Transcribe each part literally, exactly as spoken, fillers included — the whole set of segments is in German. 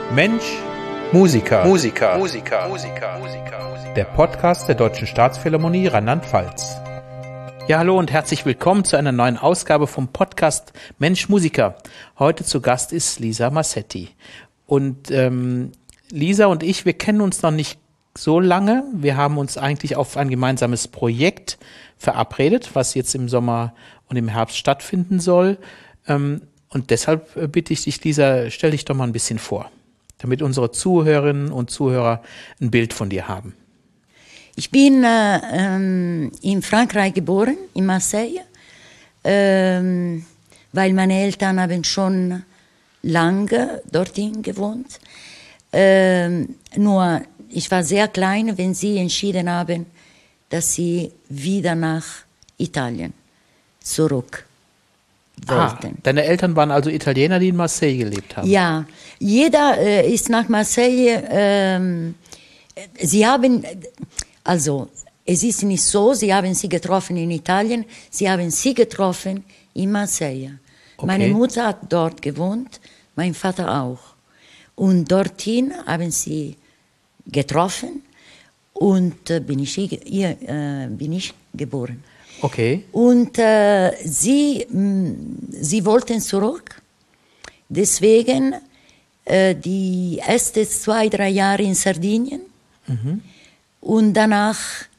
Mensch, Musiker. Musiker. Musiker. Musiker. Der Podcast der Deutschen Staatsphilharmonie Rheinland-Pfalz. Ja, hallo und herzlich willkommen zu einer neuen Ausgabe vom Podcast Mensch, Musiker. Heute zu Gast ist Lisa Massetti. Und ähm, Lisa und ich, wir kennen uns noch nicht so lange. Wir haben uns eigentlich auf ein gemeinsames Projekt verabredet, was jetzt im Sommer und im Herbst stattfinden soll. Ähm, und deshalb bitte ich dich, Lisa, stell dich doch mal ein bisschen vor, damit unsere Zuhörerinnen und Zuhörer ein Bild von dir haben. Ich bin äh, ähm, in Frankreich geboren, in Marseille, ähm, weil meine Eltern haben schon lange dorthin gewohnt. Ähm, nur, ich war sehr klein, wenn sie entschieden haben, dass sie wieder nach Italien zurück wollten. Ah, deine Eltern waren also Italiener, die in Marseille gelebt haben? Ja, jeder äh, ist nach Marseille, ähm, sie haben, also es ist nicht so, sie haben sie getroffen in Italien, sie haben sie getroffen in Marseille. Okay. Meine Mutter hat dort gewohnt, mein Vater auch. Und dorthin haben sie getroffen und äh, bin, ich hier, äh, bin ich geboren. Okay. Und äh, sie, mh, sie wollten zurück, deswegen äh, die ersten zwei, drei Jahre in Sardinien mhm. und danach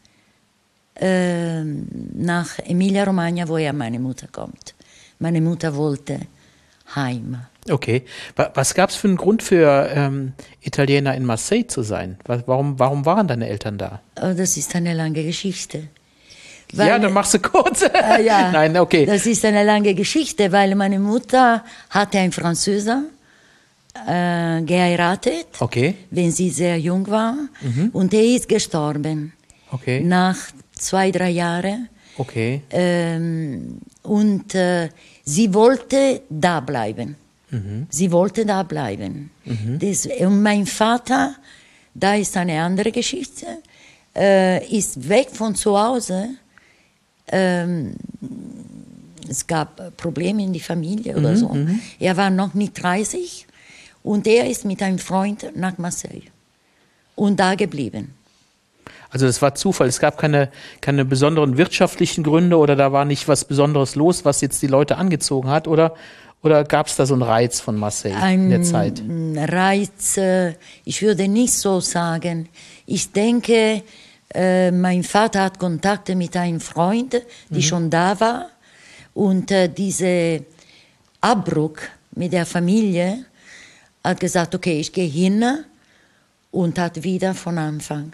äh, nach Emilia-Romagna, woher meine Mutter kommt. Meine Mutter wollte heim. Okay. Was gab es für einen Grund für ähm, Italiener in Marseille zu sein? Warum, warum waren deine Eltern da? Oh, das ist eine lange Geschichte. Weil, ja, dann machst du kurz. Äh, ja, Nein, okay. Das ist eine lange Geschichte, weil meine Mutter hatte einen Französer äh, geheiratet, okay. wenn sie sehr jung war. Mhm. Und er ist gestorben. Okay. Nach zwei, drei Jahren. Okay. Ähm, und äh, sie wollte da bleiben. Mhm. Sie wollte da bleiben. Mhm. Das, und mein Vater, da ist eine andere Geschichte, äh, ist weg von zu Hause. Ähm, es gab Probleme in die Familie oder mhm, so. Mhm. Er war noch nicht dreißig und er ist mit einem Freund nach Marseille und da geblieben. Also das war Zufall, es gab keine, keine besonderen wirtschaftlichen Gründe oder da war nicht was Besonderes los, was jetzt die Leute angezogen hat, oder, oder gab es da so einen Reiz von Marseille Ein in der Zeit? Reiz, äh, ich würde nicht so sagen. Ich denke, Äh, mein Vater hat Kontakte mit einem Freund, die mhm. schon da war. Und äh, dieser Abbruch mit der Familie hat gesagt, okay, ich gehe hin und hat wieder von Anfang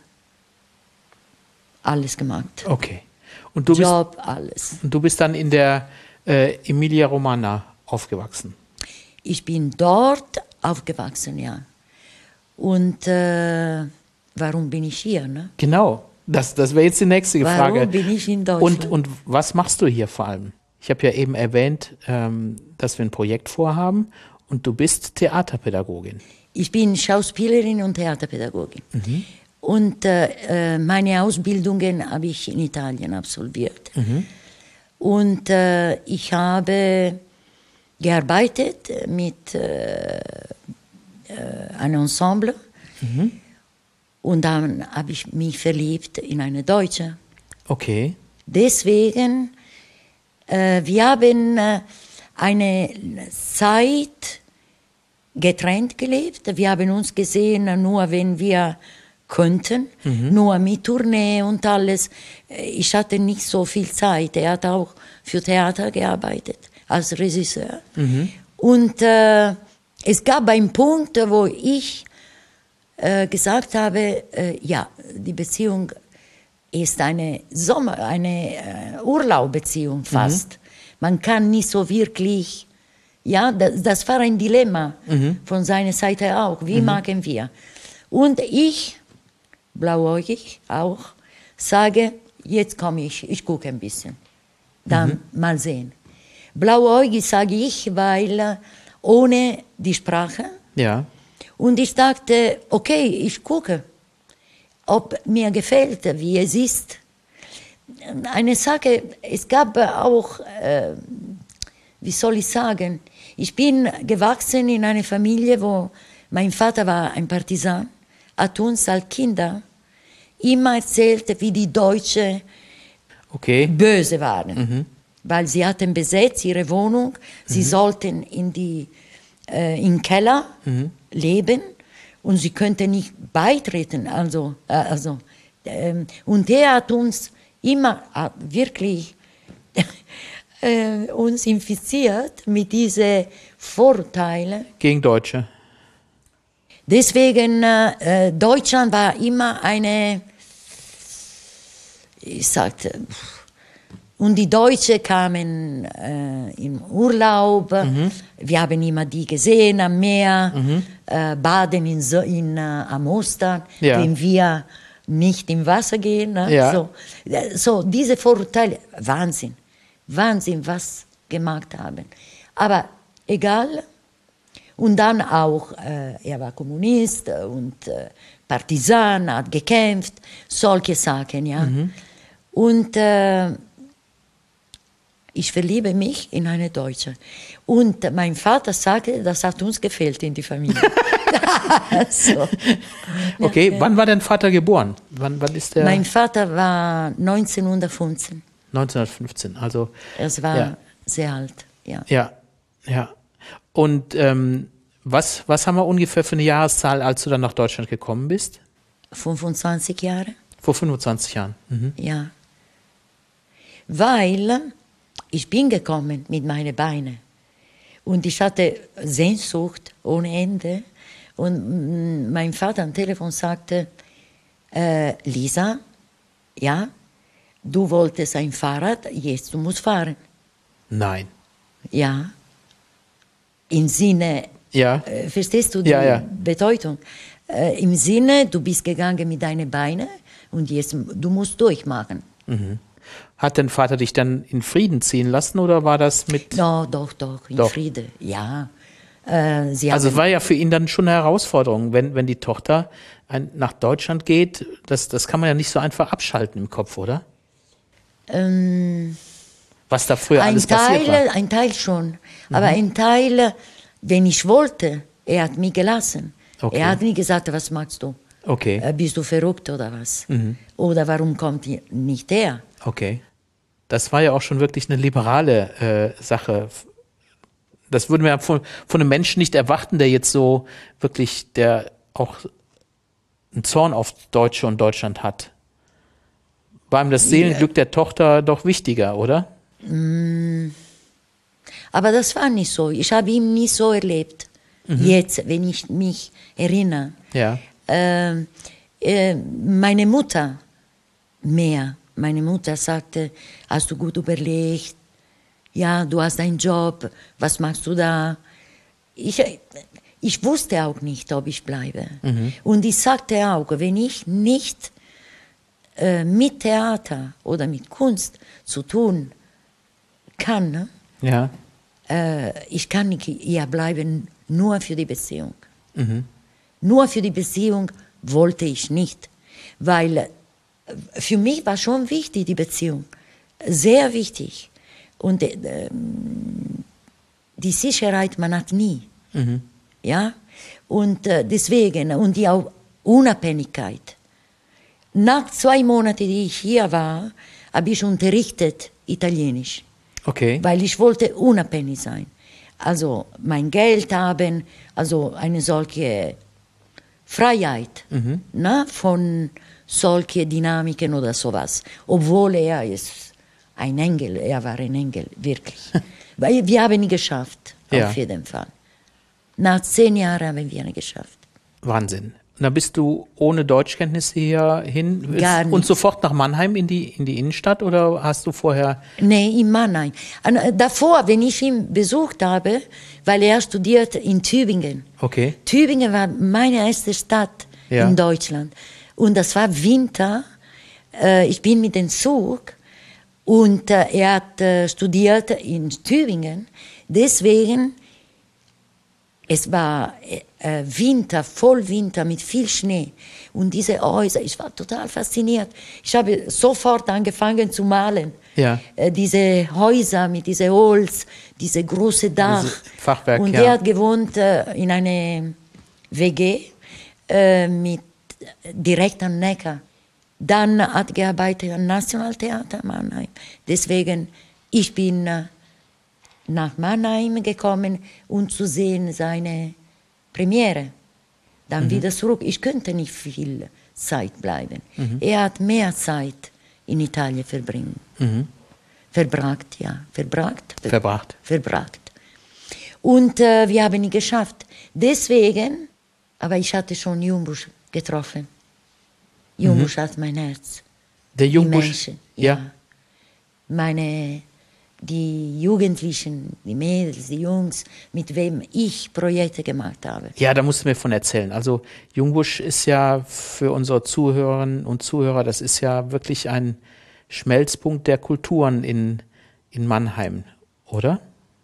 alles gemacht. Okay. Und du Job, bist, alles. Und du bist dann in der äh, Emilia-Romagna aufgewachsen? Ich bin dort aufgewachsen, ja. Und äh, warum bin ich hier? Ne? Genau, das, das wäre jetzt die nächste warum Frage. Warum bin ich in Deutschland? Und, und was machst du hier vor allem? Ich habe ja eben erwähnt, ähm, dass wir ein Projekt vorhaben und du bist Theaterpädagogin. Ich bin Schauspielerin und Theaterpädagogin. Mhm. Und äh, meine Ausbildungen habe ich in Italien absolviert. Mhm. Und äh, ich habe gearbeitet mit äh, äh, einem Ensemble. Mhm. Und dann habe ich mich verliebt in eine Deutsche. Okay. Deswegen, äh, wir haben äh, eine Zeit getrennt gelebt. Wir haben uns gesehen, nur wenn wir konnten, mhm. nur mit Tournee und alles. Ich hatte nicht so viel Zeit. Er hat auch für Theater gearbeitet, als Regisseur. Mhm. Und äh, es gab einen Punkt, wo ich Äh, gesagt habe, äh, ja, die Beziehung ist eine Sommer, eine äh, Urlaubbeziehung fast. Mhm. Man kann nicht so wirklich, ja, das, das war ein Dilemma mhm. von seiner Seite auch. Wie mhm. machen wir? Und ich, blauäugig auch, sage, jetzt komme ich, ich gucke ein bisschen. Dann mhm. mal sehen. Blauäugig sage ich, weil äh, ohne die Sprache. Ja. Und ich dachte, okay, ich gucke, ob mir gefällt, wie es ist. Eine Sache, es gab auch, äh, wie soll ich sagen, ich bin gewachsen in einer Familie, wo Mein Vater war ein Partisan, hat uns als Kinder immer erzählt, wie die Deutschen okay. böse waren. Mhm. Weil sie hatten besetzt ihre Wohnung, sie mhm. sollten in die äh, im Keller mhm. leben und sie könnten nicht beitreten. Also, äh, also, ähm, und er hat uns immer äh, wirklich äh, uns infiziert mit diesen Vorurteilen. Gegen Deutsche. Deswegen, äh, Deutschland war immer eine, ich sagte, und die Deutschen kamen äh, im Urlaub, mhm. wir haben immer die gesehen am Meer, mhm. äh, baden in, so, in, äh, am Ostern, ja. wenn wir nicht im Wasser gehen. Ne? Ja. So, so, diese Vorurteile, Wahnsinn, Wahnsinn, was gemacht haben. Aber egal. Und dann auch, äh, er war Kommunist und äh, Partisan, hat gekämpft, solche Sachen, ja. Mhm. Und äh, ich verliebe mich in eine Deutsche. Und mein Vater sagte, das hat uns gefehlt in die Familie. so. Okay, ja, wann war dein Vater geboren? Wann, wann ist der? Mein Vater war neunzehnhundertfünfzehn. neunzehnhundertfünfzehn, also. Es war ja. sehr alt, ja. Ja, ja. Und ähm, was, was haben wir ungefähr für eine Jahreszahl, als du dann nach Deutschland gekommen bist? fünfundzwanzig Jahre. Vor fünfundzwanzig Jahren? Mhm. Ja. Weil ich bin gekommen mit meinen Beinen und ich hatte Sehnsucht ohne Ende. Und mein Vater am Telefon sagte, äh, Lisa, ja, du wolltest ein Fahrrad, jetzt du musst fahren. Nein. Ja. Im Sinne, ja. äh, verstehst du die ja, ja. Bedeutung? Äh, Im Sinne, du bist gegangen mit deinen Beinen und jetzt du musst durchmachen. Mhm. Hat dein Vater dich dann in Frieden ziehen lassen oder war das mit... No, doch, doch, in doch. Frieden, ja. Äh, sie also haben, es war ja für ihn dann schon eine Herausforderung, wenn, wenn die Tochter ein, nach Deutschland geht, das, das kann man ja nicht so einfach abschalten im Kopf, oder? Ähm, Was da früher ein alles Teil, passiert war. Ein Teil schon, aber mhm. ein Teil, wenn ich wollte, er hat mich gelassen. Okay. Er hat nie gesagt, was machst du? Okay. Äh, bist du verrückt oder was? Mhm. Oder warum kommt ihr nicht her? Okay. Das war ja auch schon wirklich eine liberale äh, Sache. Das würden wir ja von, von einem Menschen nicht erwarten, der jetzt so wirklich, der auch einen Zorn auf Deutsche und Deutschland hat. War ihm das Seelenglück der Tochter doch wichtiger, oder? Mm. Aber das war nicht so. Ich habe ihn nicht so erlebt. Mhm. Jetzt, wenn ich mich erinnere. Ja. Äh, äh, meine Mutter mehr. Meine Mutter sagte, hast du gut überlegt? Ja, du hast einen Job, was machst du da? Ich, ich wusste auch nicht, ob ich bleibe. Mhm. Und ich sagte auch, wenn ich nicht äh, mit Theater oder mit Kunst zu tun kann, ne? Ja. äh, ich kann nicht hier bleiben, nur für die Beziehung. Mhm. Nur für die Beziehung wollte ich nicht, weil für mich war schon wichtig die Beziehung, sehr wichtig. Und äh, die Sicherheit, man hat nie. Mhm. Ja? Und äh, deswegen, und die auch Unabhängigkeit. Nach zwei Monaten, die ich hier war, habe ich unterrichtet Italienisch. Okay. Weil ich wollte unabhängig sein. Also mein Geld haben, also eine solche Freiheit, mhm. ne, von solchen Dynamiken oder sowas. Obwohl er ist ein Engel, er war ein Engel, wirklich. Weil wir haben ihn geschafft, ja. auf jeden Fall. Nach zehn Jahren haben wir ihn geschafft. Wahnsinn. Und dann bist du ohne Deutschkenntnisse hier hin Gar und nicht. sofort nach Mannheim in die, in die Innenstadt oder hast du vorher... Nee, in Mannheim. Und davor, wenn ich ihn besucht habe, weil er studiert in Tübingen. Okay. Tübingen war meine erste Stadt ja. in Deutschland. Und das war Winter. Ich bin mit dem Zug und er hat studiert in Tübingen. Deswegen, es war äh, Winter, Vollwinter mit viel Schnee. Und diese Häuser, ich war total fasziniert. Ich habe sofort angefangen zu malen. Ja. Äh, diese Häuser mit diesem Holz, diese große Dach. Diese Fachwerk, und ja. er hat gewohnt äh, in einer W G äh, mit, direkt am Neckar. Dann hat gearbeitet am Nationaltheater Mannheim. Deswegen, ich bin äh, nach Mannheim gekommen, um zu sehen seine Premiere. Dann mhm. wieder zurück. Ich könnte nicht viel Zeit bleiben. Mhm. Er hat mehr Zeit in Italien verbringen. Mhm. Verbracht, ja. Verbracht? Ver- Verbracht. Verbracht. Und äh, wir haben ihn geschafft. Deswegen, aber ich hatte schon Jungbusch getroffen. Jungbusch mhm. hat mein Herz. Der Jungbusch? Ja. ja. Meine, die Jugendlichen, die Mädels, die Jungs, mit wem ich Projekte gemacht habe. Ja, da musst du mir von erzählen. Also Jungbusch ist ja für unsere Zuhörerinnen und Zuhörer, das ist ja wirklich ein Schmelzpunkt der Kulturen in, in Mannheim, oder?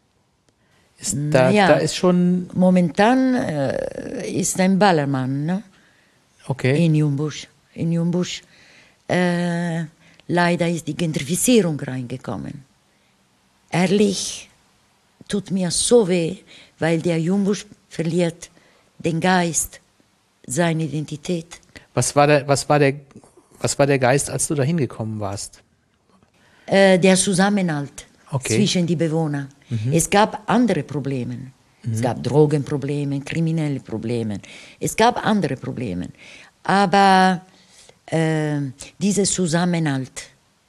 Ist da, ja, da ist schon... Momentan äh, ist ein Ballermann, ne? Okay. In Jungbusch. In Jungbusch. Äh, leider ist die Gentrifizierung reingekommen. Ehrlich, tut mir so weh, weil der Jungbusch verliert den Geist, seine Identität. Was war der, was war der, was war der Geist, als du da hingekommen warst? Äh, der Zusammenhalt okay. zwischen den Bewohnern. Mhm. Es gab andere Probleme. Mhm. Es gab Drogenprobleme, kriminelle Probleme. Es gab andere Probleme. Aber äh, dieser Zusammenhalt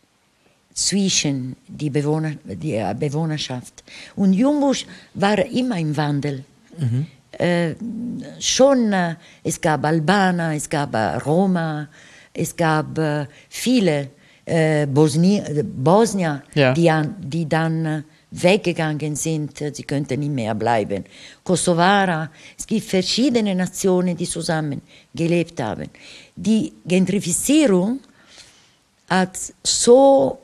zwischen die Bewohner, die Bewohnerschaft. Und Jungbusch war immer im Wandel. Mhm. Äh, schon, äh, es gab Albaner, es gab äh, Roma, es gab äh, viele äh, Bosni- Bosnier, ja. die, an, die dann äh, weggegangen sind, sie könnten nicht mehr bleiben. Kosovare, es gibt verschiedene Nationen, die zusammen gelebt haben. Die Gentrifizierung hat so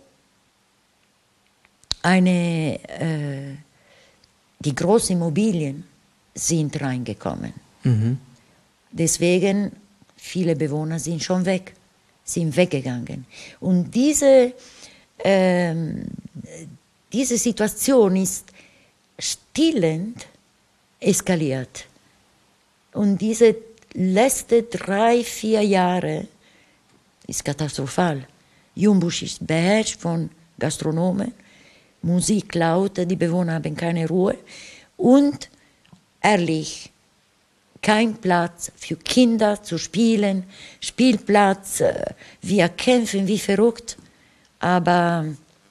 eine, äh, die großen Immobilien sind reingekommen. Mhm. Deswegen, viele Bewohner sind schon weg, sind weggegangen. Und diese, äh, diese Situation ist stillend eskaliert. Und diese letzten drei, vier Jahre ist katastrophal. Jungbusch ist beherrscht von Gastronomen, Musik laut, die Bewohner haben keine Ruhe und ehrlich, kein Platz für Kinder zu spielen, Spielplatz, wir kämpfen wie verrückt, aber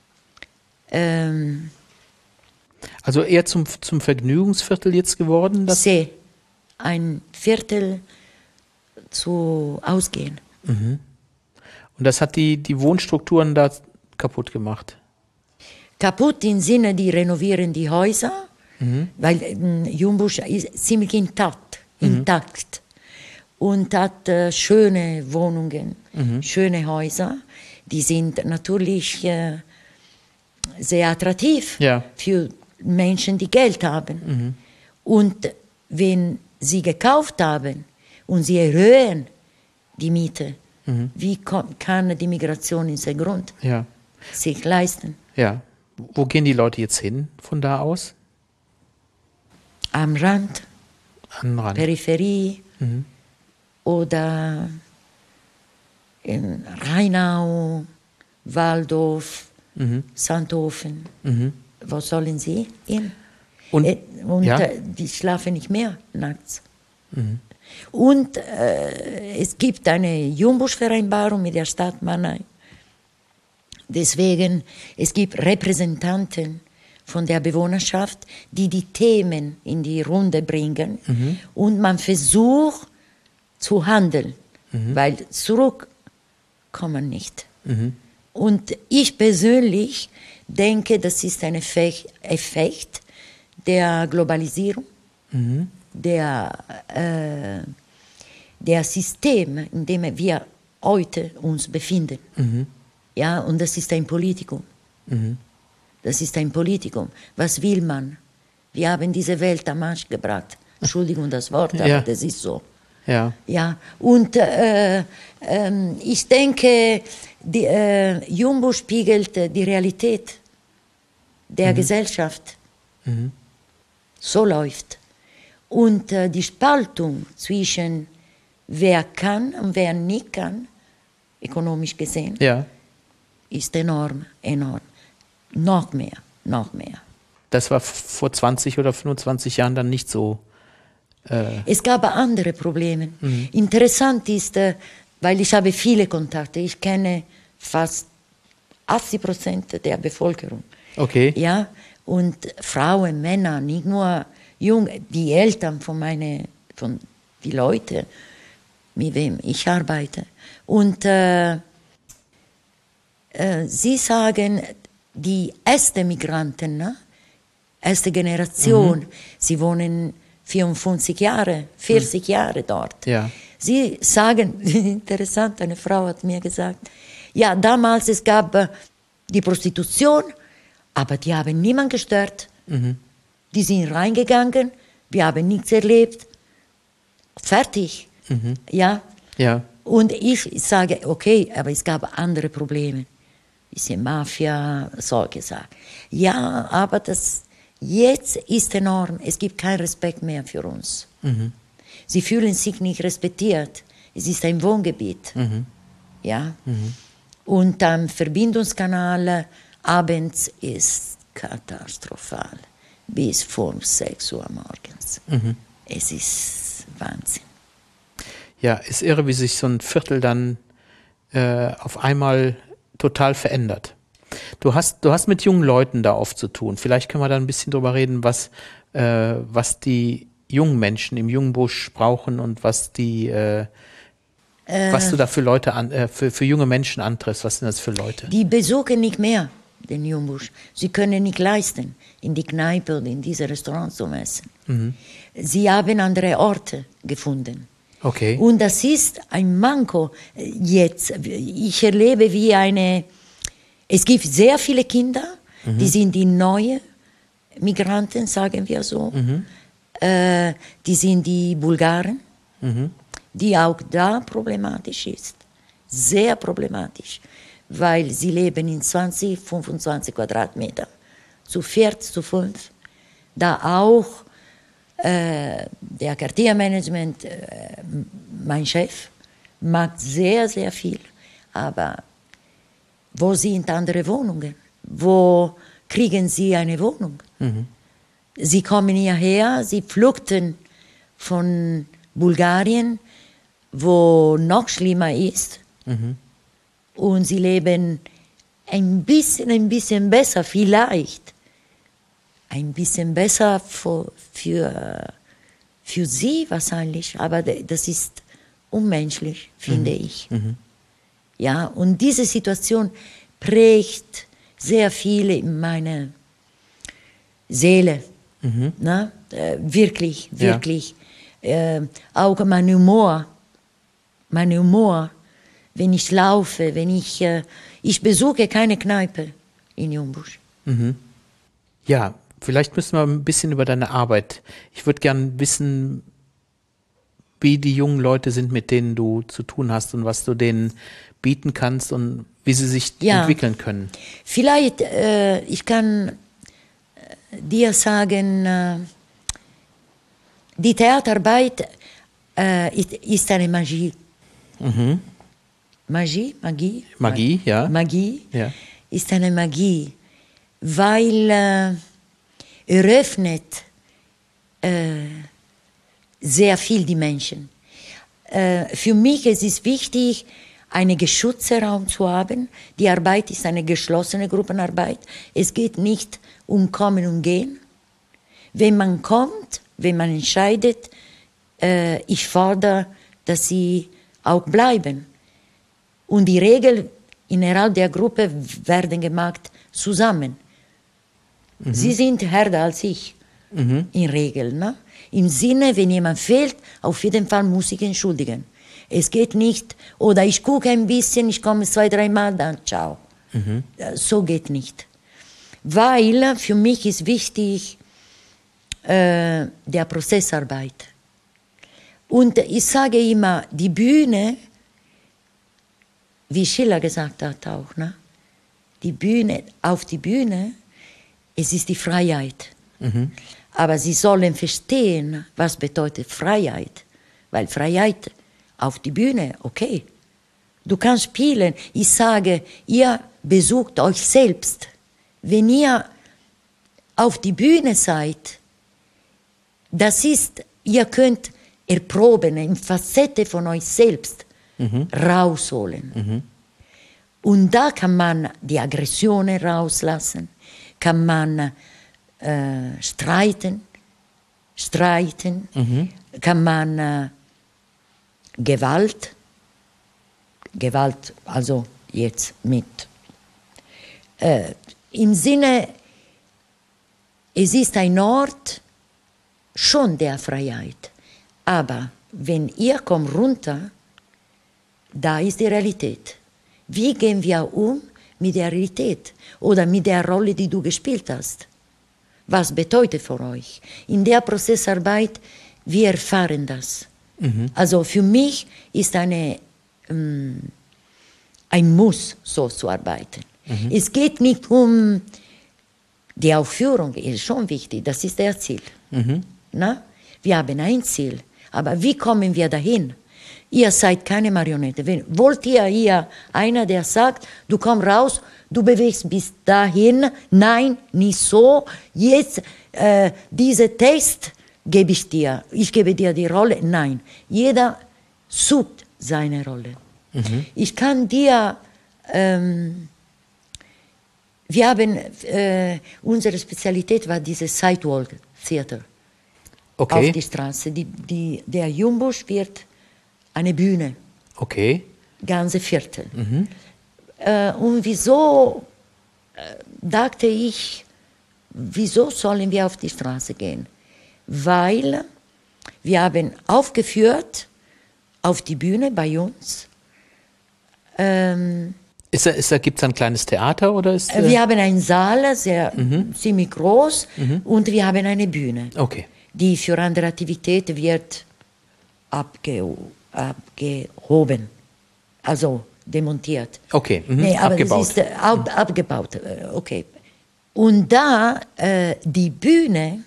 ähm, also eher zum, zum Vergnügungsviertel jetzt geworden? Das See, ein Viertel zu Ausgehen. Mhm. Und das hat die, die Wohnstrukturen da kaputt gemacht? Kaputt im Sinne, die renovieren die Häuser, mhm. weil äh, Jungbusch ist ziemlich intakt, mhm. intakt und hat äh, schöne Wohnungen, mhm. schöne Häuser. Die sind natürlich äh, sehr attraktiv ja. für Menschen, die Geld haben. Mhm. Und wenn sie gekauft haben und sie erhöhen die Miete, mhm. wie kann die Migration ins Grund ja. sich leisten? Ja. Wo gehen die Leute jetzt hin von da aus? Am Rand, Am Rand. Peripherie mhm. oder in Rheinau, Waldorf, mhm. Sandhofen. Mhm. Wo sollen sie hin? Und, äh, und ja. äh, die schlafen nicht mehr nachts. Mhm. Und äh, es gibt eine Jungbusch-Vereinbarung mit der Stadt Mannheim. Deswegen, es gibt Repräsentanten von der Bewohnerschaft, die die Themen in die Runde bringen. Mhm. Und man versucht zu handeln, mhm. weil zurück kann man nicht. Mhm. Und ich persönlich denke, das ist ein Effekt der Globalisierung, mhm. der, äh, der System, in dem wir heute uns befinden. Mhm. Ja, und das ist ein Politikum. Mhm. Das ist ein Politikum. Was will man? Wir haben diese Welt am Arsch gebracht. Entschuldigung das Wort, aber ja. das ist so. Ja. Ja. Und äh, äh, ich denke, die, äh, Jungbusch spiegelt die Realität der mhm. Gesellschaft. Mhm. So läuft. Und äh, die Spaltung zwischen wer kann und wer nicht kann, ökonomisch gesehen, ja. ist enorm, enorm. Noch mehr, noch mehr. Das war vor zwanzig oder fünfundzwanzig Jahren dann nicht so. Äh es gab andere Probleme. Mhm. Interessant ist, äh, weil ich habe viele Kontakte, ich kenne fast achtzig Prozent der Bevölkerung. Okay. Ja, und Frauen, Männer, nicht nur Junge, die Eltern von meine, von die Leute, mit wem ich arbeite. Und äh, äh, sie sagen, die ersten Migranten, ne? Erste Generation, mhm. sie wohnen vierundfünfzig Jahre, vierzig mhm. Jahre dort. Ja. Sie sagen, interessant, eine Frau hat mir gesagt, ja, damals es gab äh, die Prostitution, aber die haben niemand gestört. Mhm. Die sind reingegangen, wir haben nichts erlebt. Fertig. Mhm. Ja. Ja. Und ich sage, okay, aber es gab andere Probleme. Bisschen Mafia, solche Sachen. Ja, aber das jetzt ist enorm. Es gibt keinen Respekt mehr für uns. Mhm. Sie fühlen sich nicht respektiert. Es ist ein Wohngebiet. Mhm. Ja. Mhm. Und am Verbindungskanal abends ist katastrophal. Bis vor sechs Uhr morgens. Mhm. Es ist Wahnsinn. Ja, ist irre, wie sich so ein Viertel dann äh, auf einmal total verändert. Du hast, du hast mit jungen Leuten da oft zu tun. Vielleicht können wir da ein bisschen drüber reden, was, äh, was die jungen Menschen im Jungbusch brauchen und was die, äh, äh, was du da für Leute an, äh, für, für junge Menschen antriffst. Was sind das für Leute? Die besuchen nicht mehr den Jungbusch. Sie können nicht leisten, in die Kneipe oder in diese Restaurants zu essen. Mhm. Sie haben andere Orte gefunden. Okay. Und das ist ein Manko jetzt. Ich erlebe wie eine, es gibt sehr viele Kinder, mhm. die sind die neuen Migranten, sagen wir so. Mhm. Äh, die sind die Bulgaren, mhm. die auch da problematisch ist. Sehr problematisch, weil sie leben in zwanzig, fünfundzwanzig Quadratmeter, zu viert, zu fünf. Da auch Äh, der Quartiermanagement, äh, mein Chef, macht sehr, sehr viel. Aber wo sind andere Wohnungen? Wo kriegen sie eine Wohnung? Mhm. Sie kommen hierher, sie flüchten von Bulgarien, wo noch schlimmer ist. Mhm. Und sie leben ein bisschen, ein bisschen besser, vielleicht. Ein bisschen besser für, für, für sie wahrscheinlich, aber das ist unmenschlich, finde mhm. ich. Mhm. Ja, und diese Situation prägt sehr viel in meine Seele. Mhm. Ne? Äh, wirklich, wirklich. Ja. Äh, auch mein Humor, mein Humor, wenn ich laufe, wenn ich, äh, ich besuche keine Kneipe in Jungbusch. Mhm. Ja, vielleicht müssen wir ein bisschen über deine Arbeit. Ich würde gerne wissen, wie die jungen Leute sind, mit denen du zu tun hast und was du denen bieten kannst und wie sie sich ja. entwickeln können. Vielleicht, äh, ich kann dir sagen, äh, die Theaterarbeit äh, ist, ist eine Magie. Mhm. Magie, Magie? Magie, ja. Magie ja. ist eine Magie, weil äh, eröffnet äh, sehr viel die Menschen. Äh, für mich ist es wichtig, einen geschützten Raum zu haben. Die Arbeit ist eine geschlossene Gruppenarbeit. Es geht nicht um Kommen und Gehen. Wenn man kommt, wenn man entscheidet, äh, ich fordere, dass sie auch bleiben. Und die Regeln innerhalb der Gruppe werden gemacht zusammen. Mhm. Sie sind härter als ich, mhm. in Regel. Ne? Im Sinne, wenn jemand fehlt, auf jeden Fall muss ich entschuldigen. Es geht nicht, oder ich gucke ein bisschen, ich komme zwei, dreimal, dann ciao. Mhm. So geht nicht. Weil für mich ist wichtig äh, der Prozessarbeit. Und ich sage immer, die Bühne, wie Schiller gesagt hat auch, ne? Die Bühne, auf die Bühne, es ist die Freiheit. Mhm. Aber sie sollen verstehen, was bedeutet Freiheit. Weil Freiheit auf die Bühne, okay. Du kannst spielen. Ich sage, ihr besucht euch selbst. Wenn ihr auf die Bühne seid, das ist, ihr könnt erproben, in Facette von euch selbst mhm. rausholen. Mhm. Und da kann man die Aggressionen rauslassen, kann man äh, streiten, streiten, mhm. kann man äh, Gewalt, Gewalt, also jetzt mit, äh, im Sinne, es ist ein Ort schon der Freiheit, aber wenn ihr kommt runter, da ist die Realität. Wie gehen wir um mit der Realität oder mit der Rolle, die du gespielt hast? Was bedeutet für euch? In der Prozessarbeit, wir erfahren das. Mhm. Also für mich ist eine, ähm, ein Muss, so zu arbeiten. Mhm. Es geht nicht um die Aufführung, ist schon wichtig, das ist das Ziel. Mhm. Na? Wir haben ein Ziel, aber wie kommen wir dahin? Ihr seid keine Marionette. Wenn, wollt ihr hier einer, der sagt, du komm raus, du bewegst bis dahin, nein, nicht so, jetzt äh, diese Test gebe ich dir, ich gebe dir die Rolle, nein. Jeder sucht seine Rolle. Mhm. Ich kann dir, ähm, wir haben, äh, unsere Spezialität war dieses Sidewalk Theater. Okay. Auf die Straße. Die, die, der Jumbusch wird eine Bühne. Okay. Ganze Viertel. Mhm. Äh, und wieso äh, dachte ich, wieso sollen wir auf die Straße gehen? Weil wir haben aufgeführt auf die Bühne bei uns. Ähm, ist da, ist da, gibt es ein kleines Theater? Oder ist, äh, wir haben einen Saal, sehr, mhm. ziemlich groß, mhm. und wir haben eine Bühne, okay. die für andere Aktivitäten wird abgehoben. abgehoben, also demontiert. Okay, mhm. nee, aber abgebaut. Das ist, äh, ab, abgebaut, äh, okay. Und da, äh, die Bühne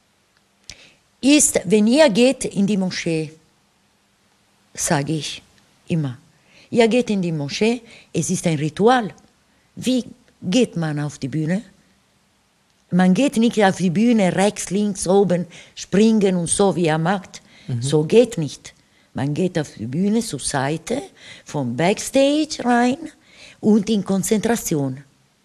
ist, wenn ihr geht in die Moschee, sage ich immer, ihr geht in die Moschee, es ist ein Ritual. Wie geht man auf die Bühne? Man geht nicht auf die Bühne rechts, links, oben, springen und so, wie er macht. Mhm. So geht nicht. Man geht auf die Bühne zur Seite, vom Backstage rein und in Konzentration.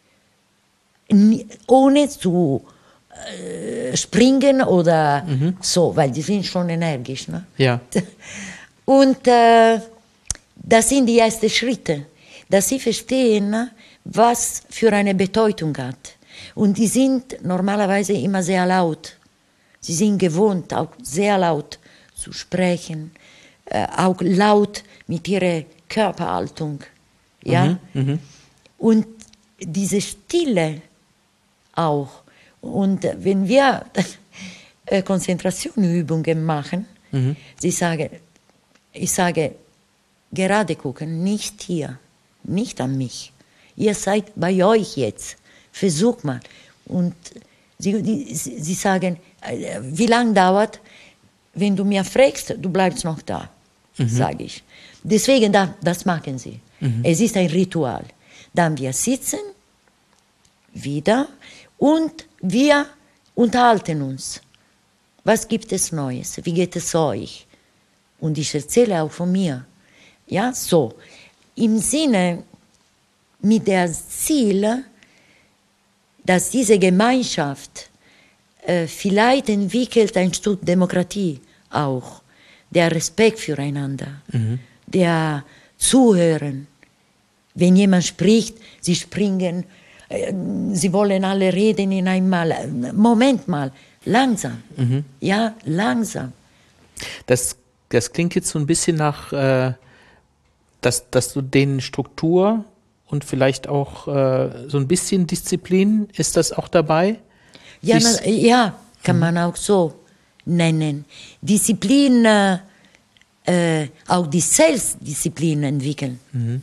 Ohne zu äh, springen oder mhm. so, weil die sind schon energisch. Ne? Ja. Und äh, das sind die ersten Schritte, dass sie verstehen, was für eine Bedeutung hat. Und die sind normalerweise immer sehr laut. Sie sind gewohnt, auch sehr laut zu sprechen, äh, auch laut mit ihrer Körperhaltung. Ja? Mhm, mh. Und diese Stille auch. Und wenn wir äh, Konzentrationübungen machen, mhm. sie sagen, ich sage, gerade gucken, nicht hier, nicht an mich. Ihr seid bei euch jetzt. Versucht mal. Und sie, die, sie sagen, äh, wie lange dauert? Wenn du mir fragst, du bleibst noch da, mhm. sage ich. Deswegen, da, das machen sie. Mhm. Es ist ein Ritual. Dann wir sitzen wieder und wir unterhalten uns. Was gibt es Neues? Wie geht es euch? Und ich erzähle auch von mir. Ja, so. Im Sinne mit dem Ziel, dass diese Gemeinschaft äh, vielleicht entwickelt ein Stück Demokratie auch, der Respekt füreinander, mhm. der Zuhören. Wenn jemand spricht, sie springen, äh, sie wollen alle reden in einmal. Moment mal, langsam, mhm. ja, langsam. Das, das klingt jetzt so ein bisschen nach, äh, dass, dass du den Struktur und vielleicht auch äh, so ein bisschen Disziplin, ist das auch dabei? Ja, na, ja kann mhm. man auch so nennen. Disziplin, äh, äh, auch die Selbstdisziplin entwickeln. Mhm.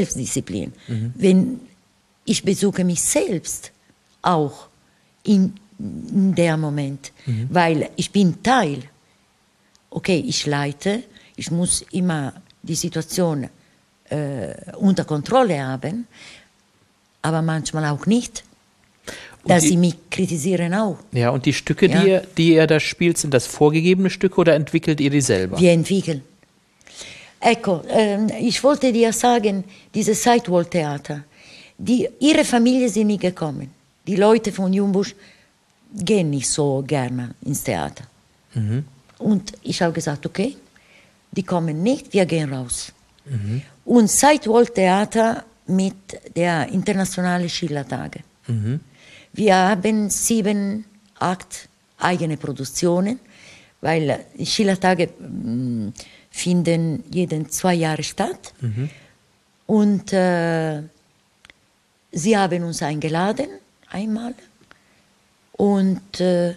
Selbstdisziplin. Mhm. Wenn ich besuche mich selbst auch in in der Moment, mhm. weil ich bin Teil. Okay, ich leite, ich muss immer die Situation äh, unter Kontrolle haben, aber manchmal auch nicht. Dass die, sie mich kritisieren auch. Ja, und die Stücke, ja. die, ihr, die ihr da spielt, sind das vorgegebene Stücke oder entwickelt ihr die selber? Wir entwickeln. Ecco, äh, ich wollte dir sagen, dieses Sidewall-Theater, die, ihre Familie sind nicht gekommen. Die Leute von Jungbusch gehen nicht so gerne ins Theater. Mhm. Und ich habe gesagt, okay, die kommen nicht, wir gehen raus. Mhm. Und Sidewall-Theater mit der Internationalen Schillertage. Mhm. Wir haben sieben, acht eigene Produktionen, weil Schillertage mh, finden jeden zwei Jahre statt. Mhm. Und äh, sie haben uns eingeladen, einmal. Und äh,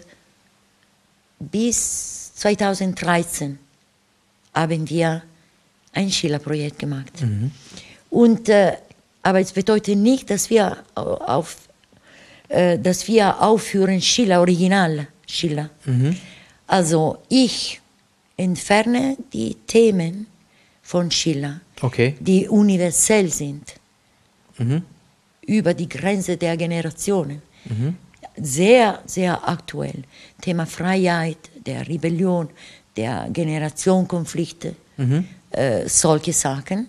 bis zweitausenddreizehn haben wir ein Schillerprojekt gemacht. Mhm. Und, äh, aber es bedeutet nicht, dass wir auf dass wir aufführen Schiller, Original Schiller. Mhm. Also ich entferne die Themen von Schiller, okay. die universell sind, mhm. über die Grenze der Generationen. Mhm. Sehr, sehr aktuell. Thema Freiheit, der Rebellion, der Generationenkonflikte, mhm. äh, solche Sachen.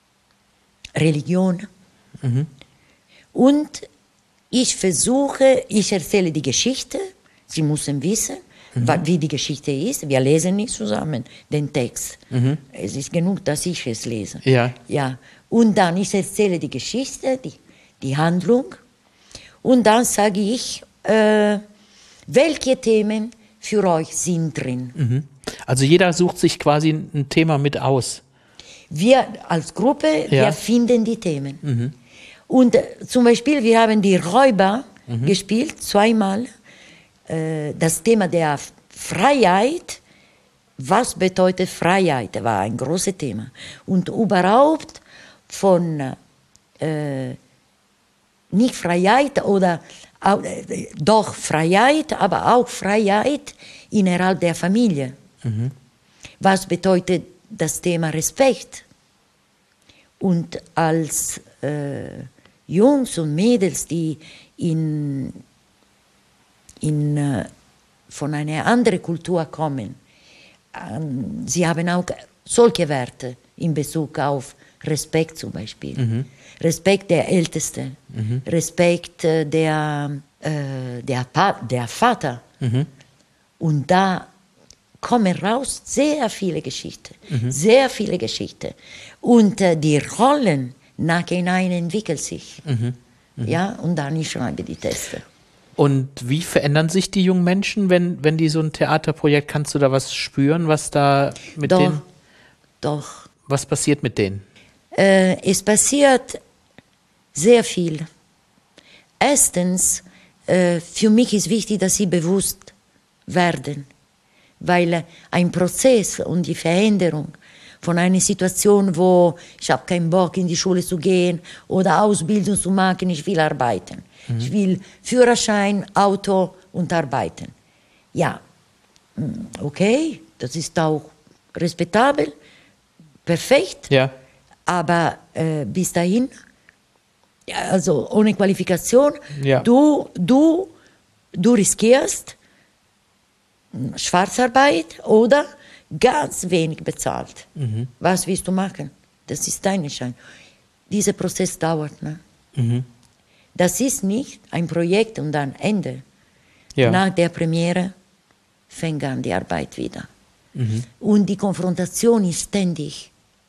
Religion. Mhm. Und ich versuche, ich erzähle die Geschichte, Sie müssen wissen, mhm. wie die Geschichte ist. Wir lesen nicht zusammen den Text. Mhm. Es ist genug, dass ich es lese. Ja. Ja. Und dann, ich erzähle die Geschichte, die, die Handlung. Und dann sage ich, äh, welche Themen für euch sind drin. Mhm. Also jeder sucht sich quasi ein Thema mit aus. Wir als Gruppe, ja. wir finden die Themen. Mhm. Und äh, zum Beispiel, wir haben die Räuber mhm. gespielt, zweimal. Äh, das Thema der Freiheit, was bedeutet Freiheit, war ein großes Thema. Und überhaupt von äh, nicht Freiheit oder äh, doch Freiheit, aber auch Freiheit innerhalb der Familie. Mhm. Was bedeutet das Thema Respekt? Und als äh, Jungs und Mädels, die in, in, äh, von einer anderen Kultur kommen, ähm, sie haben auch solche Werte in Bezug auf Respekt zum Beispiel. Mhm. Respekt der Ältesten, mhm. Respekt äh, der, äh, der, pa- der Vater. Mhm. Und da kommen raus sehr viele Geschichten, mhm. sehr viele Geschichten. Und äh, die Rollen nachhinein entwickeln sich. Mhm. Mhm. Ja, und dann ich schreibe die Texte. Und wie verändern sich die jungen Menschen, wenn, wenn die so ein Theaterprojekt, kannst du da was spüren, was da mit doch, denen? Doch. Was passiert mit denen? Äh, es passiert sehr viel. Erstens, äh, für mich ist wichtig, dass sie bewusst werden, weil äh, ein Prozess und die Veränderung von einer Situation, wo ich habe keinen Bock in die Schule zu gehen oder Ausbildung zu machen, ich will arbeiten. Mhm. Ich will Führerschein, Auto und arbeiten. Ja, okay, das ist auch respektabel, perfekt, ja. aber äh, bis dahin, also ohne Qualifikation, ja. du, du, du riskierst Schwarzarbeit oder ganz wenig bezahlt. Mhm. Was willst du machen? Das ist dein Entscheidung. Dieser Prozess dauert. Ne? Mhm. Das ist nicht ein Projekt und dann Ende. Ja. Nach der Premiere fängt an die Arbeit wieder. Mhm. Und die Konfrontation ist ständig.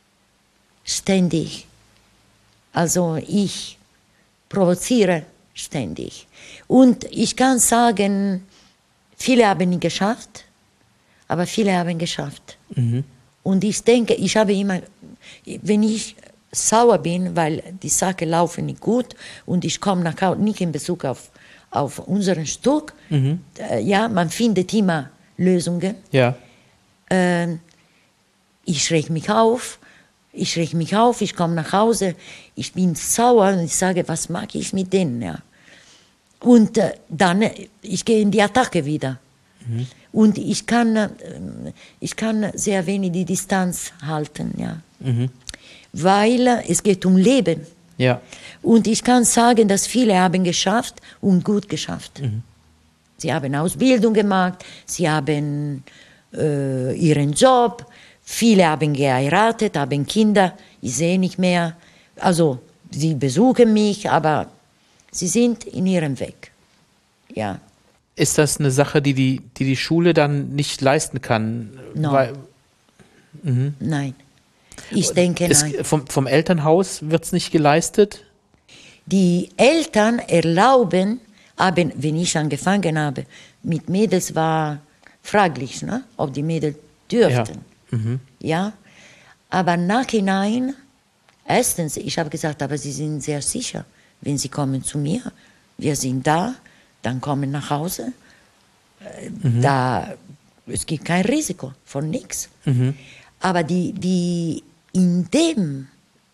Ständig. Also ich provoziere ständig. Und ich kann sagen, viele haben nicht geschafft, aber viele haben geschafft. Mhm. Und ich denke, ich habe immer, wenn ich sauer bin, weil die Sachen laufen nicht gut und ich komme nach Hause, nicht in Bezug auf, auf unseren Stück, mhm. äh, ja, man findet immer Lösungen. Ja. Äh, ich reg mich auf, ich reg mich auf, ich komme nach Hause, ich bin sauer und ich sage, was mag ich mit denen, ja. Und äh, dann, äh, ich gehe in die Attacke wieder. Mhm. Und ich kann, äh, ich kann sehr wenig die Distanz halten, ja. Mhm. Weil äh, es geht um Leben. Ja. Und ich kann sagen, dass viele haben geschafft und gut geschafft. Mhm. Sie haben Ausbildung gemacht, sie haben äh, ihren Job, viele haben geheiratet, haben Kinder, ich sehe nicht mehr. Also, sie besuchen mich, aber sie sind in ihrem Weg. Ja. Ist das eine Sache, die die, die, die Schule dann nicht leisten kann? No. Weil, mhm. Nein. Ich denke, es, nein. Vom, vom Elternhaus wird es nicht geleistet? Die Eltern erlauben, aber wenn ich angefangen habe, mit Mädels war fraglich, ne? Ob die Mädels dürften. Ja. Mhm. Ja? Aber nachhinein, erstens, ich habe gesagt, aber sie sind sehr sicher, wenn sie kommen zu mir, wir sind da, dann kommen nach Hause, mhm. da, es gibt kein Risiko von nichts. Mhm. Aber die, die in dem,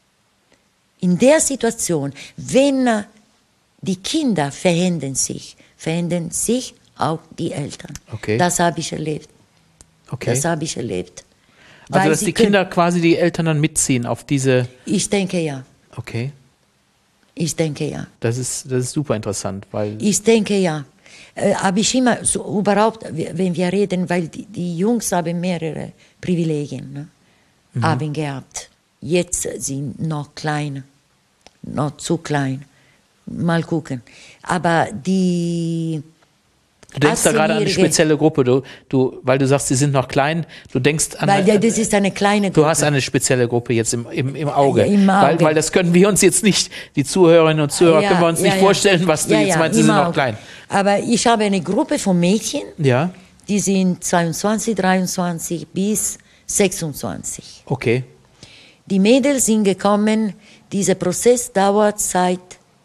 in der Situation, wenn die Kinder verändern sich, verändern sich auch die Eltern. Okay. Das habe ich erlebt. Okay. Das habe ich erlebt. Also, dass die Kinder quasi die Eltern dann mitziehen auf diese... Ich denke, ja. Okay. Ich denke, ja. Das ist, das ist super interessant, weil... Ich denke, ja. Äh, habe ich immer, so überhaupt, wenn wir reden, weil die, die Jungs haben mehrere Privilegien, ne? Mhm. Haben gehabt. Jetzt sind noch klein, noch zu klein. Mal gucken. Aber die... Du denkst da gerade an eine spezielle Gruppe, du, du, weil du sagst, sie sind noch klein, du denkst an... Weil eine, das ist eine kleine Gruppe. Du hast eine spezielle Gruppe jetzt im, im, im Auge. Im Auge. Weil, weil das können wir uns jetzt nicht, die Zuhörerinnen und Zuhörer, ja, können wir uns ja, nicht ja. vorstellen, was du ja, jetzt ja, meinst, sie sind noch klein. Aber ich habe eine Gruppe von Mädchen, ja. die sind zweiundzwanzig, dreiundzwanzig bis sechsundzwanzig. Okay. Die Mädels sind gekommen, dieser Prozess dauert seit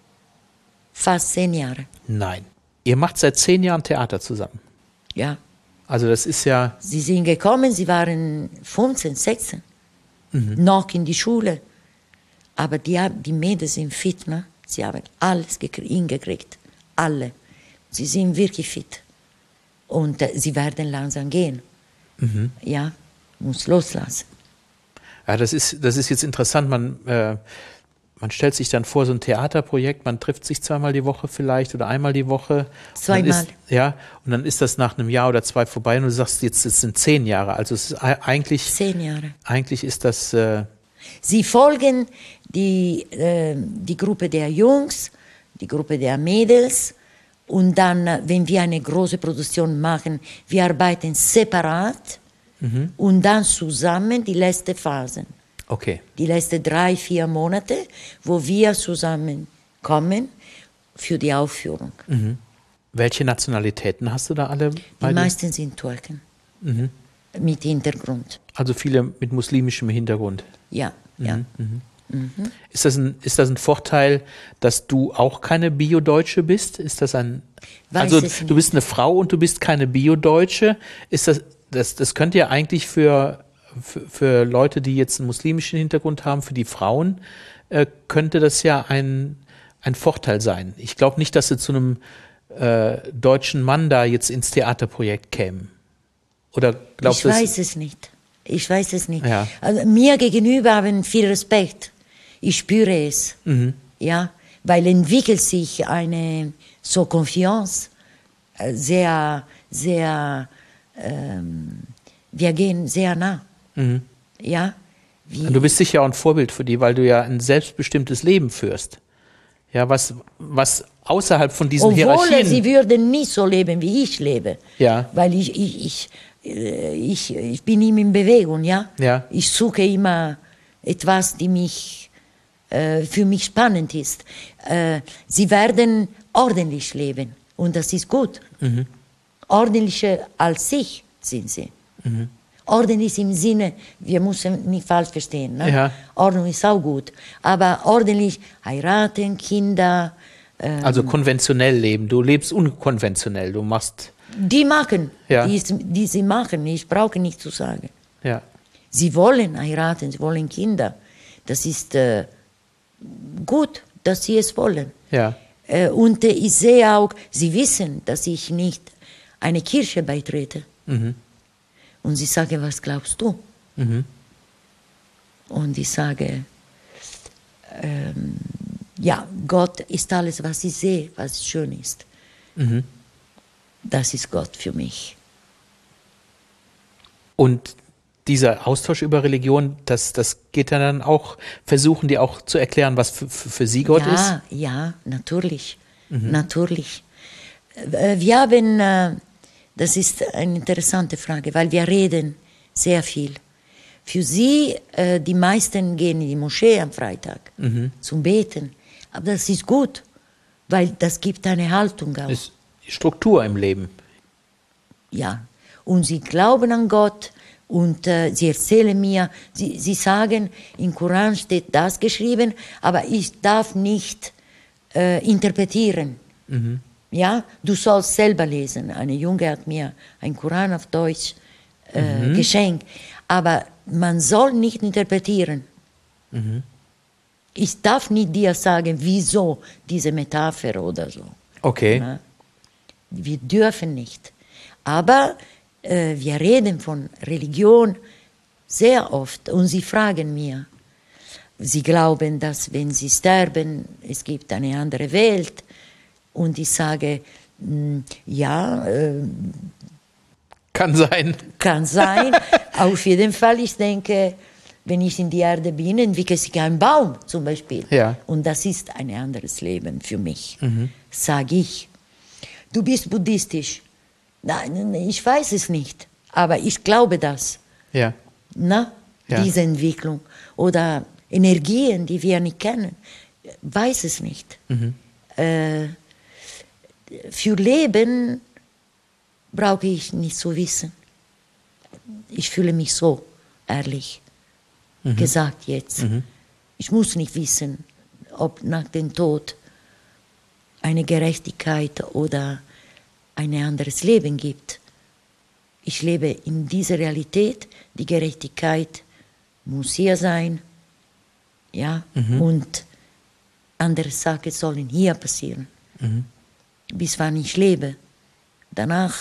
fast zehn Jahren. Nein. Ihr macht seit zehn Jahren Theater zusammen. Ja. Also das ist ja... Sie sind gekommen, sie waren fünfzehn, sechzehn, mhm. noch in die Schule. Aber die, die Mädels sind fit, ne? Sie haben alles hingekriegt, alle. Sie sind wirklich fit. Und äh, sie werden langsam gehen. Mhm. Ja, muss loslassen. Ja, das ist, das ist jetzt interessant. Man, äh, man stellt sich dann vor, so ein Theaterprojekt, man trifft sich zweimal die Woche vielleicht oder einmal die Woche. Zweimal. Ist, ja, und dann ist das nach einem Jahr oder zwei vorbei und du sagst, jetzt es sind zehn Jahre. Also es ist eigentlich... Zehn Jahre. Eigentlich ist das... Äh, Sie folgen die, äh, die Gruppe der Jungs, die Gruppe der Mädels und dann, wenn wir eine große Produktion machen, wir arbeiten separat mhm. und dann zusammen die letzte Phase. Okay. Die letzten drei, vier Monate, wo wir zusammenkommen für die Aufführung. Mhm. Welche Nationalitäten hast du da alle? Die meisten sind Türken. Mhm. Mit Hintergrund. Also viele mit muslimischem Hintergrund. Ja, ja. Mhm. Mhm. Mhm. Ist das ein, ist das ein Vorteil, dass du auch keine Bio-Deutsche bist? Ist das ein, Weiß also du bist eine Frau und du bist keine Bio-Deutsche. Ist das, das, das könnte ja eigentlich für, für, für Leute, die jetzt einen muslimischen Hintergrund haben, für die Frauen, äh, könnte das ja ein, ein Vorteil sein. Ich glaube nicht, dass sie zu einem äh, deutschen Mann da jetzt ins Theaterprojekt kämen. Oder glaubst du? Ich weiß es nicht. Ich weiß es nicht. Ja. Also, mir gegenüber haben viel Respekt. Ich spüre es. Mhm. Ja, weil entwickelt sich eine so Confiance, sehr, sehr, ähm, wir gehen sehr nah. Mhm. Ja. Wie, du bist sicher auch ein Vorbild für die, weil du ja ein selbstbestimmtes Leben führst. Ja, was, was außerhalb von diesen obwohl Hierarchien... sie würden nicht so leben, wie ich lebe. Ja. Weil ich, ich, ich, ich, ich bin immer in Bewegung, ja. Ja. Ich suche immer etwas, die mich, äh, für mich spannend ist. Äh, sie werden ordentlich leben und das ist gut. Mhm. Ordentlicher als ich sind sie. Mhm. Ordentlich im Sinne, wir müssen nicht falsch verstehen. Ne? Ja. Ordnung ist auch gut. Aber ordentlich heiraten, Kinder. Ähm, also konventionell leben. Du lebst unkonventionell. Du machst. Die machen. Ja. Die, die sie machen. Ich brauche nicht zu sagen. Ja. Sie wollen heiraten, sie wollen Kinder. Das ist äh, gut, dass sie es wollen. Ja. Äh, und äh, ich sehe auch, sie wissen, dass ich nicht eine Kirche beitrete. Mhm. Und sie sagen, was glaubst du? Mhm. Und ich sage, ähm, ja, Gott ist alles, was ich sehe, was schön ist. Mhm. Das ist Gott für mich. Und dieser Austausch über Religion, das, das geht dann auch, versuchen die auch zu erklären, was für, für sie Gott ja, ist? Ja, ja, natürlich, mhm. natürlich. Wir haben, das ist eine interessante Frage, weil wir reden sehr viel. Für sie, die meisten gehen in die Moschee am Freitag mhm. zum Beten. Aber das ist gut, weil das gibt eine Haltung auch. Das ist Struktur im Leben. Ja, und sie glauben an Gott und äh, sie erzählen mir, sie, sie sagen, im Koran steht das geschrieben, aber ich darf nicht äh, interpretieren. Mhm. Ja, du sollst selber lesen. Eine Junge hat mir einen Koran auf Deutsch äh, mhm. geschenkt, aber man soll nicht interpretieren. Mhm. Ich darf nicht dir sagen, wieso diese Metapher oder so. Okay. Ja? Wir dürfen nicht. Aber äh, wir reden von Religion sehr oft und sie fragen mir. Sie glauben, dass wenn sie sterben, es gibt eine andere Welt. Und ich sage, mh, ja. Äh, kann sein. Kann sein. Auf jeden Fall, ich denke, wenn ich in die Erde bin, entwickelt sich ein Baum zum Beispiel. Ja. Und das ist ein anderes Leben für mich, mhm. sage ich. Du bist buddhistisch. Nein, ich weiß es nicht, aber ich glaube das. Ja. Na, ja. Diese Entwicklung oder Energien, die wir nicht kennen, weiß es nicht. Mhm. Äh, für Leben brauche ich nicht zu wissen. Ich fühle mich so, ehrlich mhm. gesagt jetzt. Mhm. Ich muss nicht wissen, ob nach dem Tod eine Gerechtigkeit oder ein anderes Leben gibt. Ich lebe in dieser Realität, die Gerechtigkeit muss hier sein, ja, mhm. und andere Sachen sollen hier passieren. Mhm. Bis wann ich lebe. Danach,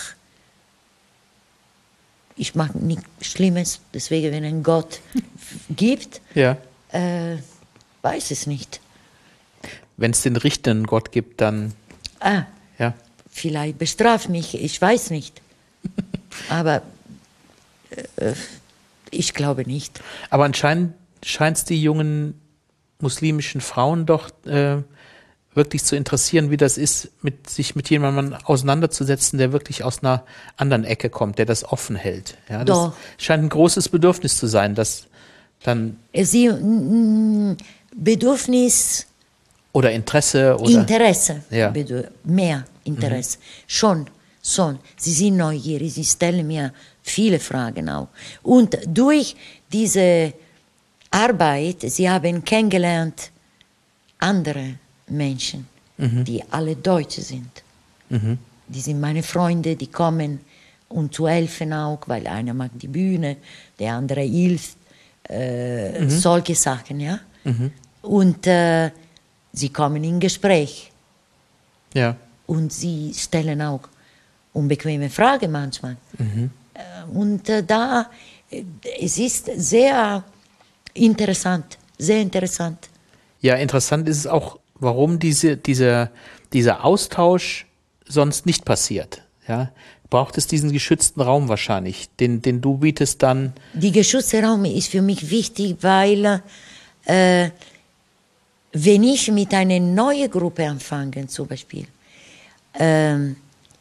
ich mache nichts Schlimmes, deswegen, wenn ein Gott gibt, ja. äh, weiß es nicht. Wenn es den richtenden Gott gibt, dann... Ah, ja. Vielleicht bestraft mich, ich weiß nicht. Aber äh, ich glaube nicht. Aber anscheinend scheint es die jungen muslimischen Frauen doch äh, wirklich zu interessieren, wie das ist, mit, sich mit jemandem auseinanderzusetzen, der wirklich aus einer anderen Ecke kommt, der das offen hält. Ja, das doch. Scheint ein großes Bedürfnis zu sein, dass dann... Sie, m- Bedürfnis... Oder Interesse. Oder Interesse, ja. mehr Interesse, mhm. schon, schon. Sie sind neugierig, sie stellen mir viele Fragen auch. Und durch diese Arbeit, sie haben kennengelernt andere Menschen, mhm. die alle Deutsche sind. Mhm. Die sind meine Freunde, die kommen, um zu helfen auch, weil einer mag die Bühne, der andere hilft, äh, mhm. solche Sachen, ja. Mhm. Und äh, sie kommen in Gespräch. Ja. Und sie stellen auch unbequeme Fragen manchmal. Mhm. Und äh, da, es ist sehr interessant, sehr interessant. Ja, interessant ist es auch, warum diese, diese, dieser Austausch sonst nicht passiert. Ja? Braucht es diesen geschützten Raum wahrscheinlich, den, den du bietest dann? Die geschützte Raum ist für mich wichtig, weil äh, wenn ich mit einer neuen Gruppe anfange, zum Beispiel, ähm,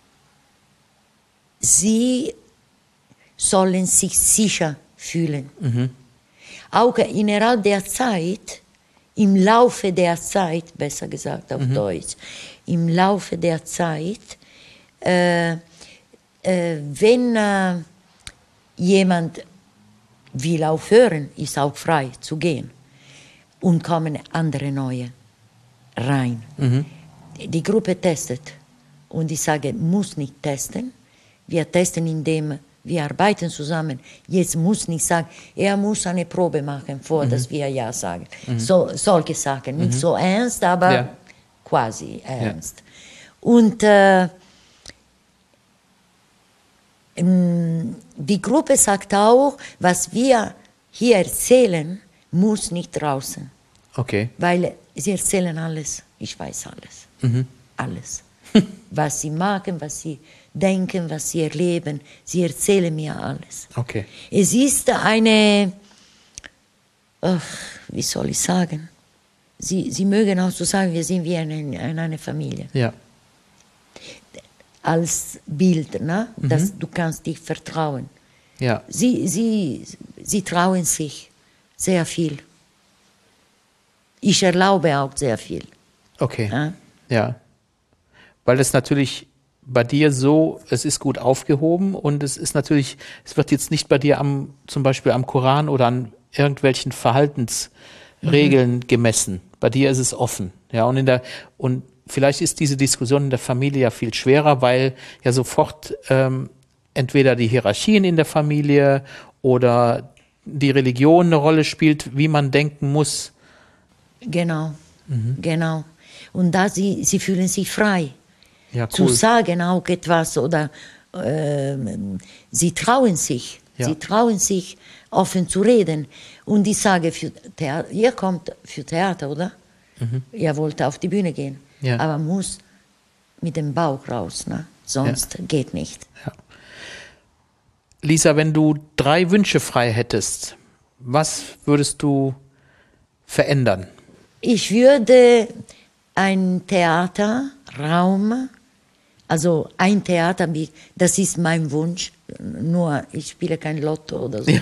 sie sollen sich sicher fühlen. Mhm. Auch innerhalb der Zeit, im Laufe der Zeit, besser gesagt auf mhm. Deutsch, im Laufe der Zeit, äh, äh, wenn äh, jemand will aufhören, ist auch frei zu gehen. Und kommen andere neue rein. Mhm. Die Gruppe testet. Und ich sage, muss nicht testen. Wir testen, indem wir arbeiten zusammen. Jetzt muss nicht sagen, er muss eine Probe machen, vor, mhm. dass wir Ja sagen. Mhm. So, solche Sachen. Mhm. Nicht so ernst, aber ja. quasi ernst. Ja. Und äh, die Gruppe sagt auch, was wir hier erzählen, muss nicht draußen. Okay. Weil sie erzählen alles. Ich weiß alles. Mhm. Alles. Was sie machen, was sie denken, was sie erleben. Sie erzählen mir alles. Okay. Es ist eine, ach, wie soll ich sagen, sie, sie mögen auch so sagen, wir sind wie eine, eine Familie. Ja. Als Bild, ne? Mhm. Dass du kannst dich vertrauen. Ja. Sie, sie, sie trauen sich sehr viel. Ich erlaube auch sehr viel. Okay, ja. ja. Weil das natürlich bei dir so, es ist gut aufgehoben und es ist natürlich, es wird jetzt nicht bei dir am, zum Beispiel am Koran oder an irgendwelchen Verhaltensregeln mhm. gemessen. Bei dir ist es offen. Ja, und in der, und vielleicht ist diese Diskussion in der Familie ja viel schwerer, weil ja sofort ähm, entweder die Hierarchien in der Familie oder die Religion eine Rolle spielt, wie man denken muss. Genau, mhm. genau. Und da sie, sie fühlen sich frei, ja, cool. zu sagen auch etwas oder äh, sie trauen sich, ja. sie trauen sich offen zu reden. Und ich sage, für Theater, ihr kommt für Theater, oder? Mhm. Ihr wollt auf die Bühne gehen, ja. aber muss mit dem Bauch raus, ne? Sonst ja. geht nicht. Ja. Lisa, wenn du drei Wünsche frei hättest, was würdest du verändern? Ich würde ein Theaterraum, also ein Theater, das ist mein Wunsch, nur ich spiele kein Lotto oder so. Ja.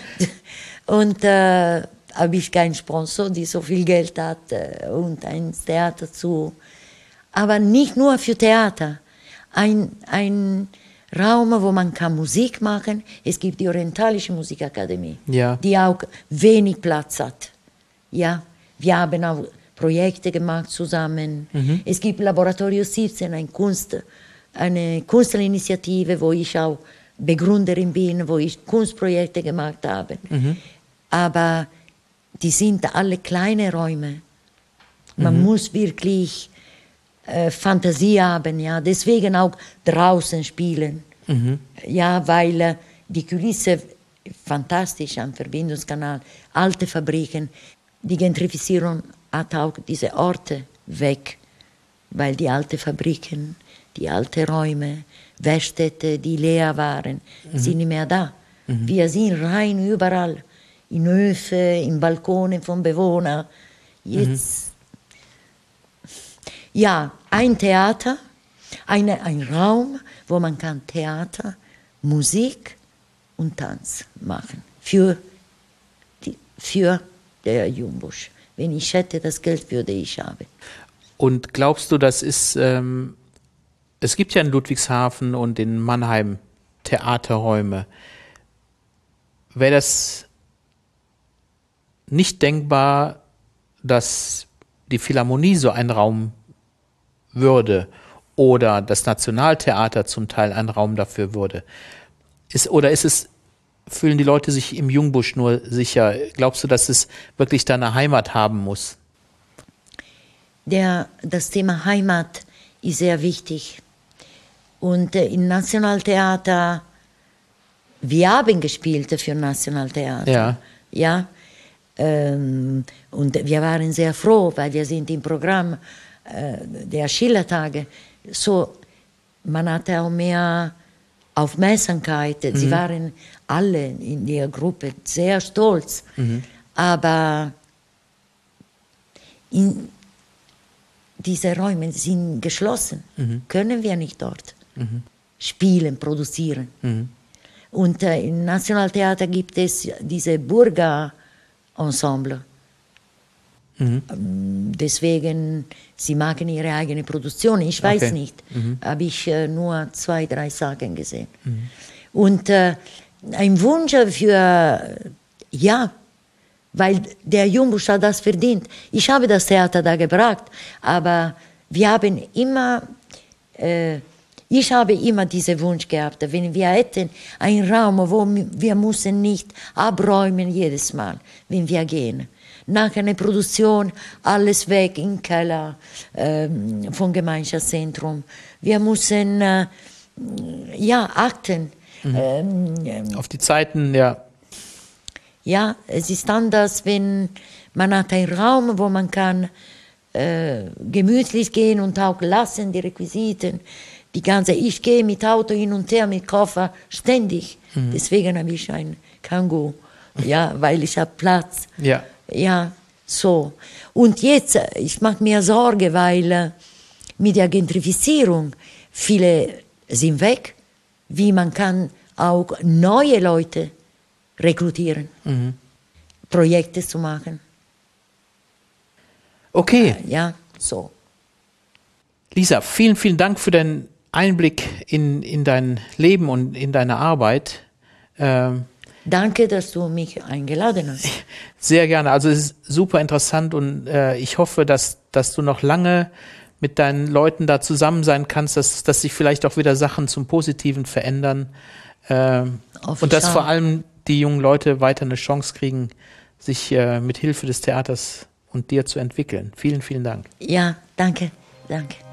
Und äh, habe ich keinen Sponsor, der so viel Geld hat äh, und ein Theater zu. Aber nicht nur für Theater, ein, ein Raum, wo man kann Musik machen kann. Es gibt die Orientalische Musikakademie, ja. die auch wenig Platz hat. Ja, wir haben auch Projekte gemacht zusammen. Mhm. Es gibt Laboratorio siebzehn, eine, Kunst, eine Kunstinitiative, wo ich auch Begründerin bin, wo ich Kunstprojekte gemacht habe. Mhm. Aber die sind alle kleine Räume. Man mhm. muss wirklich äh, Fantasie haben, ja. Deswegen auch draußen spielen. Mhm. Ja, weil äh, die Kulisse fantastisch am Verbindungskanal, alte Fabriken. Die Gentrifizierung hat auch diese Orte weg, weil die alten Fabriken, die alten Räume, Werkstätte, die leer waren, mhm. sind nicht mehr da. Mhm. Wir sind rein überall, in Höfe, in Balkonen von Bewohnern. Jetzt, mhm. ja, ein Theater, eine, ein Raum, wo man kann Theater, Musik und Tanz machen für die, für der Jungbusch. Wenn ich hätte, das Geld würde ich haben. Und glaubst du, das ist, ähm, es gibt ja in Ludwigshafen und in Mannheim Theaterräume. Wäre das nicht denkbar, dass die Philharmonie so ein Raum würde oder das Nationaltheater zum Teil ein Raum dafür würde? Ist, oder ist es fühlen die Leute sich im Jungbusch nur sicher? Glaubst du, dass es wirklich da eine Heimat haben muss? Der, das Thema Heimat ist sehr wichtig. Und äh, im Nationaltheater, wir haben gespielt für Nationaltheater. Ja. Ja. Ähm, und wir waren sehr froh, weil wir sind im Programm äh, der Schillertage. So, man hatte auch mehr Aufmerksamkeit. Mhm. Sie waren alle in der Gruppe sehr stolz. Mhm. Aber in, diese Räume sind geschlossen. Mhm. Können wir nicht dort mhm. spielen, produzieren. Mhm. Und äh, im Nationaltheater gibt es diese Burga-Ensemble. Mhm. Deswegen, sie machen ihre eigene Produktion. Ich weiß okay. nicht. Mhm. Habe ich äh, nur zwei, drei Sachen gesehen. Mhm. Und äh, ein Wunsch für, ja, weil der Jungbusch hat das verdient. Ich habe das Theater da gebracht, aber wir haben immer, äh, ich habe immer diesen Wunsch gehabt, wenn wir hätten einen Raum, wo wir müssen nicht abräumen jedes Mal, wenn wir gehen. nach einer Produktion alles weg im Keller ähm, vom Gemeinschaftszentrum. Wir müssen äh, ja achten. Mhm. Ähm, Auf die Zeiten, ja. Ja, es ist anders, wenn man hat einen Raum, wo man kann äh, gemütlich gehen und auch lassen die Requisiten. Die ganze, ich gehe mit Auto hin und her, mit Koffer, ständig. Mhm. Deswegen habe ich ein Kangoo, ja, weil ich habe Platz. Ja. Ja, so. Und jetzt, ich mache mir Sorge, weil äh, mit der Gentrifizierung viele sind weg, wie man kann auch neue Leute rekrutieren, mhm. Projekte zu machen. Okay. Äh, ja, so. Lisa, vielen, vielen Dank für deinen Einblick in, in dein Leben und in deine Arbeit. Ähm, Danke, dass du mich eingeladen hast. Sehr gerne. Also es ist super interessant und äh, ich hoffe, dass, dass du noch lange mit deinen Leuten da zusammen sein kannst, dass, dass sich vielleicht auch wieder Sachen zum Positiven verändern. Ähm, und dass vor allem die jungen Leute weiter eine Chance kriegen, sich äh, mit Hilfe des Theaters und dir zu entwickeln. Vielen, vielen Dank. Ja, danke, danke.